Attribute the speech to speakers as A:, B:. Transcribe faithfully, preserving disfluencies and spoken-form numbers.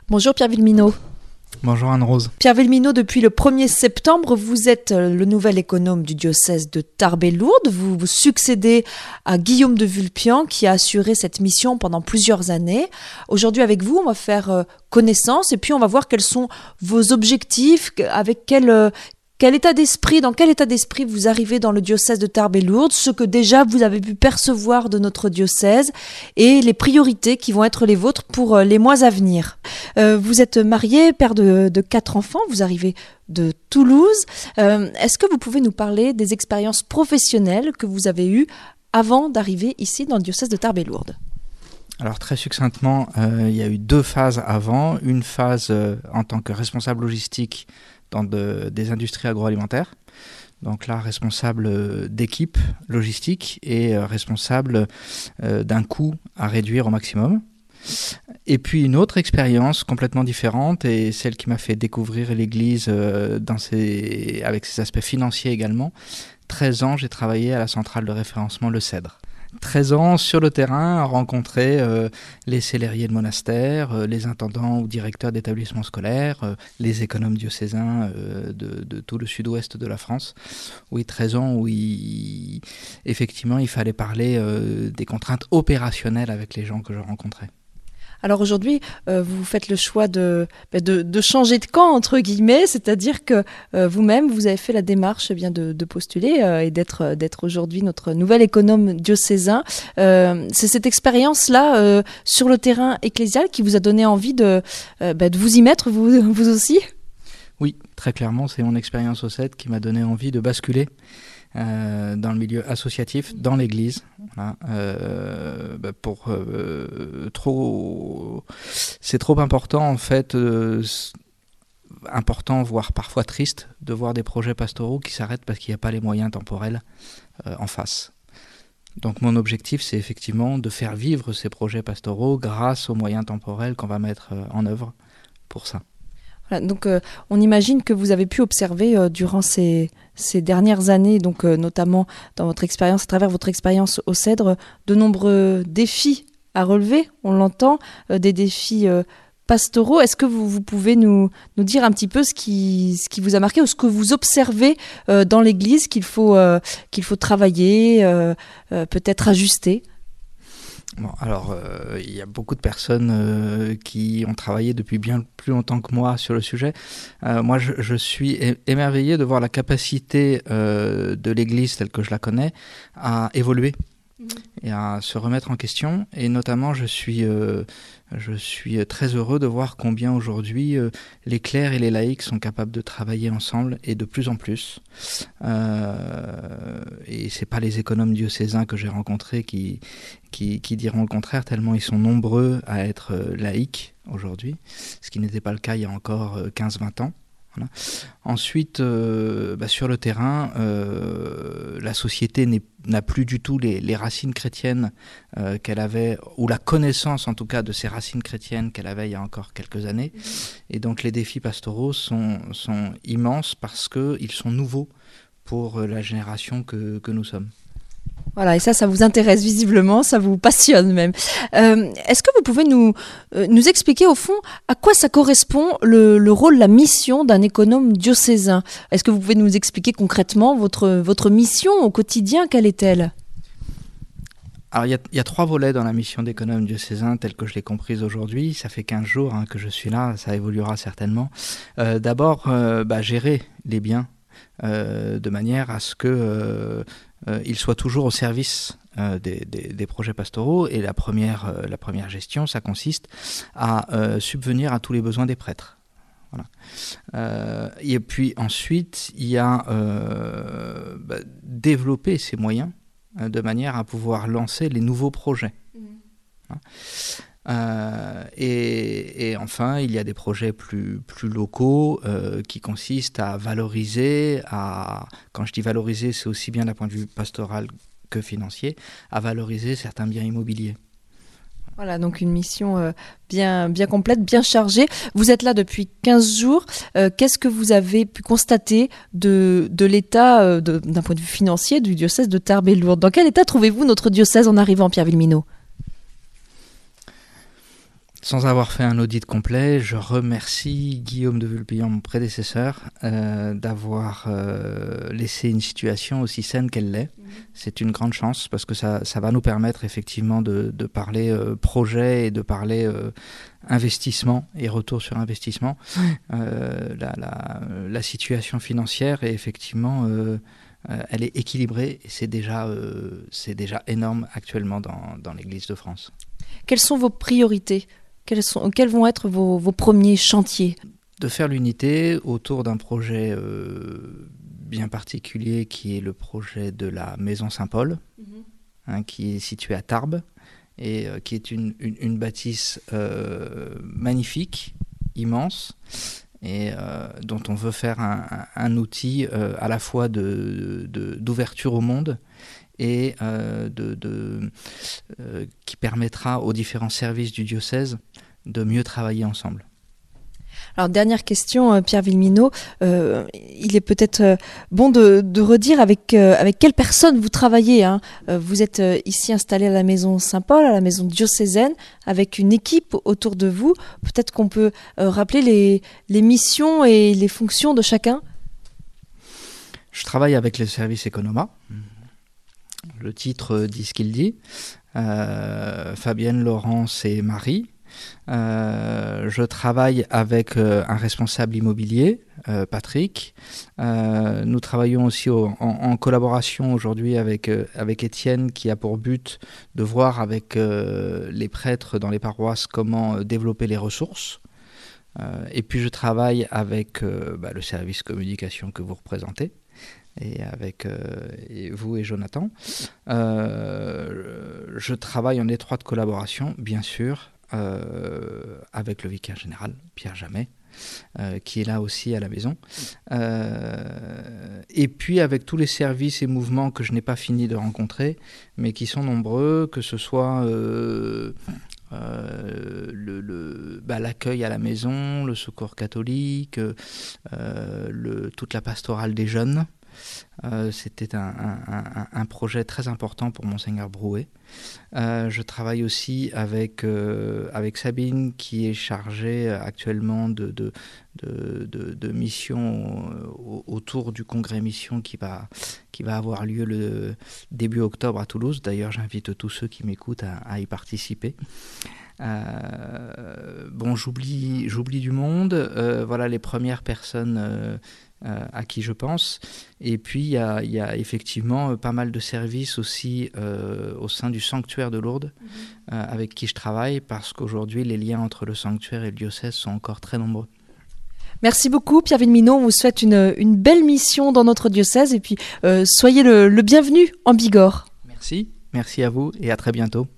A: Bonjour Pierre Villeminot.
B: Bonjour Anne-Rose.
A: Pierre Villeminot, depuis le premier septembre, vous êtes le nouvel économe du diocèse de Tarbes-et-Lourdes. Vous, vous succédez à Guillaume de Vulpian qui a assuré cette mission pendant plusieurs années. Aujourd'hui avec vous, on va faire connaissance et puis on va voir quels sont vos objectifs, avec quel... Quel état d'esprit, dans quel état d'esprit vous arrivez dans le diocèse de Tarbes-et-Lourdes, ce que déjà vous avez pu percevoir de notre diocèse et les priorités qui vont être les vôtres pour les mois à venir. Euh, vous êtes marié, père de, de quatre enfants, vous arrivez de Toulouse. Euh, est-ce que vous pouvez nous parler des expériences professionnelles que vous avez eues avant d'arriver ici dans le diocèse de Tarbes-et-Lourdes ?
B: Alors très succinctement, euh, il y a eu deux phases avant. Une phase euh, en tant que responsable logistique dans de, des industries agroalimentaires. Donc là, responsable d'équipe logistique et euh, responsable euh, d'un coût à réduire au maximum. Et puis une autre expérience complètement différente et celle qui m'a fait découvrir l'Église euh, dans ses, avec ses aspects financiers également. treize ans, j'ai travaillé à la centrale de référencement Le Cèdre. treize ans sur le terrain à rencontrer euh, les célériers de monastères, euh, les intendants ou directeurs d'établissements scolaires, euh, les économes diocésains euh, de, de tout le sud-ouest de la France. Oui, treize ans où il, effectivement il fallait parler euh, des contraintes opérationnelles avec les gens que je rencontrais.
A: Alors aujourd'hui, euh, vous faites le choix de, de, de changer de camp, entre guillemets, c'est-à-dire que euh, vous-même, vous avez fait la démarche eh bien, de, de postuler euh, et d'être, d'être aujourd'hui notre nouvel économe diocésain. Euh, c'est cette expérience-là euh, sur le terrain ecclésial qui vous a donné envie de, euh, bah, de vous y mettre, vous, vous aussi ?
B: Oui, très clairement, c'est mon expérience au C E D qui m'a donné envie de basculer Euh, dans le milieu associatif, dans l'Église, voilà, euh, bah pour euh, trop, c'est trop important en fait, euh, important voire parfois triste de voir des projets pastoraux qui s'arrêtent parce qu'il n'y a pas les moyens temporels euh, en face. Donc mon objectif, c'est effectivement de faire vivre ces projets pastoraux grâce aux moyens temporels qu'on va mettre euh, en œuvre pour ça.
A: Voilà, donc euh, on imagine que vous avez pu observer euh, durant ces, ces dernières années, donc euh, notamment dans votre expérience, à travers votre expérience au Cèdre, de nombreux défis à relever, on l'entend, euh, des défis euh, pastoraux. Est-ce que vous, vous pouvez nous, nous dire un petit peu ce qui, ce qui vous a marqué ou ce que vous observez euh, dans l'Église qu'il faut, euh, qu'il faut travailler, euh, euh, peut-être ajuster ?
B: Bon, alors, euh, il y a beaucoup de personnes euh, qui ont travaillé depuis bien plus longtemps que moi sur le sujet. Euh, moi, je, je suis émerveillé de voir la capacité euh, de l'Église telle que je la connais à évoluer mmh. et à se remettre en question. Et notamment, je suis, euh, je suis très heureux de voir combien aujourd'hui euh, les clercs et les laïcs sont capables de travailler ensemble et de plus en plus. Euh, et c'est pas les économes diocésains que j'ai rencontrés qui Qui, qui diront le contraire, tellement ils sont nombreux à être euh, laïcs aujourd'hui, ce qui n'était pas le cas il y a encore euh, quinze vingt ans. Voilà. Ensuite, euh, bah, sur le terrain, euh, la société n'est, n'a plus du tout les, les racines chrétiennes euh, qu'elle avait, ou la connaissance en tout cas de ces racines chrétiennes qu'elle avait il y a encore quelques années. Et donc les défis pastoraux sont, sont immenses parce qu'ils sont nouveaux pour la génération que, que nous sommes.
A: Voilà, et ça, ça vous intéresse visiblement, ça vous passionne même. Euh, est-ce que vous pouvez nous, euh, nous expliquer au fond à quoi ça correspond le, le rôle, la mission d'un économe diocésain ? Est-ce que vous pouvez nous expliquer concrètement votre, votre mission au quotidien, quelle est-elle ?
B: Alors il y, a, il y a trois volets dans la mission d'économe diocésain telle que je l'ai comprise aujourd'hui. Ça fait quinze jours hein, que je suis là, ça évoluera certainement. Euh, d'abord, euh, bah, gérer les biens euh, de manière à ce que... Euh, Euh, il soit toujours au service euh, des, des, des projets pastoraux. Et la première, euh, la première gestion, ça consiste à euh, subvenir à tous les besoins des prêtres. Voilà. Euh, et puis ensuite, il y a euh, bah, développer ces moyens euh, de manière à pouvoir lancer les nouveaux projets. Mmh. Voilà. Euh, et, et enfin, il y a des projets plus, plus locaux euh, qui consistent à valoriser, à, quand je dis valoriser, c'est aussi bien d'un point de vue pastoral que financier, à valoriser certains biens immobiliers.
A: Voilà, donc une mission euh, bien, bien complète, bien chargée. Vous êtes là depuis quinze jours. Euh, qu'est-ce que vous avez pu constater de, de l'état, euh, de, d'un point de vue financier, du diocèse de Tarbes-et-Lourdes ? Dans quel état trouvez-vous notre diocèse en arrivant, Pierre Villeminot ?
B: Sans avoir fait un audit complet, je remercie Guillaume de Vulpian, mon prédécesseur, euh, d'avoir euh, laissé une situation aussi saine qu'elle l'est. Mmh. C'est une grande chance parce que ça, ça va nous permettre effectivement de, de parler euh, projet et de parler euh, investissement et retour sur investissement. Mmh. Euh, la, la, la situation financière est effectivement... Euh, Euh, elle est équilibrée et c'est déjà, euh, c'est déjà énorme actuellement dans, dans l'Église de France.
A: Quelles sont vos priorités ? Quels, sont, quels vont être vos, vos premiers chantiers ?
B: De faire l'unité autour d'un projet euh, bien particulier qui est le projet de la Maison Saint-Paul, mmh. hein, qui est située à Tarbes et euh, qui est une, une, une bâtisse euh, magnifique, immense, et euh, dont on veut faire un, un, un outil euh, à la fois de, de, d'ouverture au monde et euh, de, de, euh, qui permettra aux différents services du diocèse de mieux travailler ensemble.
A: Alors, dernière question, Pierre Villeminot. Euh, il est peut-être euh, bon de, de redire avec, euh, avec quelle personne vous travaillez. Hein. Euh, vous êtes euh, ici installé à la Maison Saint-Paul, à la Maison diocésaine, avec une équipe autour de vous. Peut-être qu'on peut euh, rappeler les, les missions et les fonctions de chacun.
B: Je travaille avec le service Economa. Le titre dit ce qu'il dit. Euh, Fabienne, Laurence et Marie. Euh, je travaille avec euh, un responsable immobilier, euh, Patrick. Euh, nous travaillons aussi au, en, en collaboration aujourd'hui avec, euh, avec Étienne, qui a pour but de voir avec euh, les prêtres dans les paroisses comment euh, développer les ressources. Euh, et puis je travaille avec euh, bah, le service communication que vous représentez, et avec euh, et vous et Jonathan. Euh, je travaille en étroite collaboration, bien sûr, Euh, avec le vicaire général, Pierre Jamet, euh, qui est là aussi à la maison. Euh, et puis avec tous les services et mouvements que je n'ai pas fini de rencontrer, mais qui sont nombreux, que ce soit euh, euh, le, le, bah, l'accueil à la maison, le secours catholique, euh, le, toute la pastorale des jeunes. Euh, c'était un, un, un, un projet très important pour Monseigneur Brouet. Euh, je travaille aussi avec, euh, avec Sabine, qui est chargée actuellement de, de, de, de, de missions autour du congrès mission qui va, qui va avoir lieu le début octobre à Toulouse. D'ailleurs, j'invite tous ceux qui m'écoutent à, à y participer. Euh, bon, j'oublie, j'oublie du monde. Euh, voilà les premières personnes euh, euh, à qui je pense. Et puis, il y a, y a effectivement pas mal de services aussi euh, au sein du sanctuaire de Lourdes, mmh. euh, avec qui je travaille, parce qu'aujourd'hui, les liens entre le sanctuaire et le diocèse sont encore très nombreux.
A: Merci beaucoup, Pierre Villeminot. On vous souhaite une, une belle mission dans notre diocèse. Et puis, euh, soyez le, le bienvenu en Bigorre.
B: Merci. Merci à vous et à très bientôt.